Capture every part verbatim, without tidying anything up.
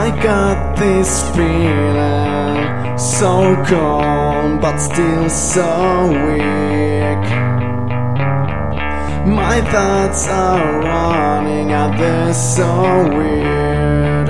I got this feeling, so calm but still so weak. My thoughts are running out, they're so weird.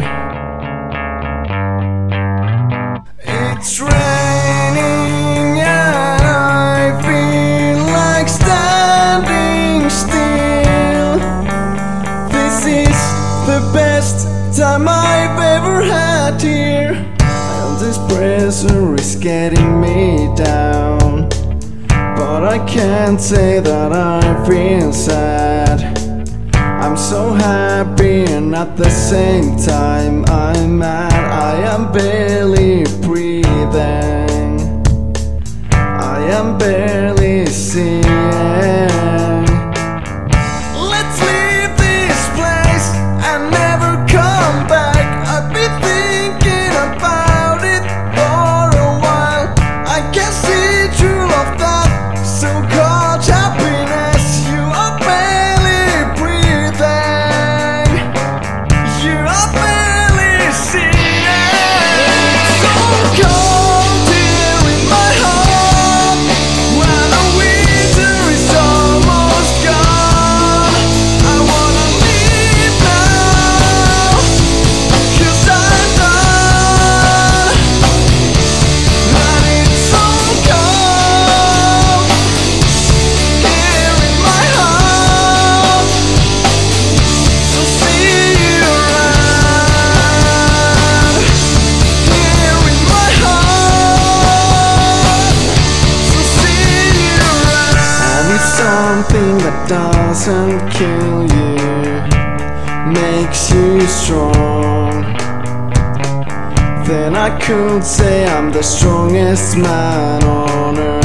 It's raining and I feel like standing still. This is the best time I've ever had here. And this pressure is getting me down, but I can't say that I feel sad. I'm so happy and at the same time I'm mad. I am barely breathing, I am barely seeing. Let's leave this place and never come back. I've been thinking about it for a while. I can see true love, that so-called happiness. You are barely breathing, you are barely seeing. So cold here in my heart when the winter is almost gone. I wanna leave now, 'cause I'm done. And it's so cold here in my heart. So see you around here in my heart. So see you around. And if something that doesn't kill you makes you strong, then I could say I'm the strongest man on earth.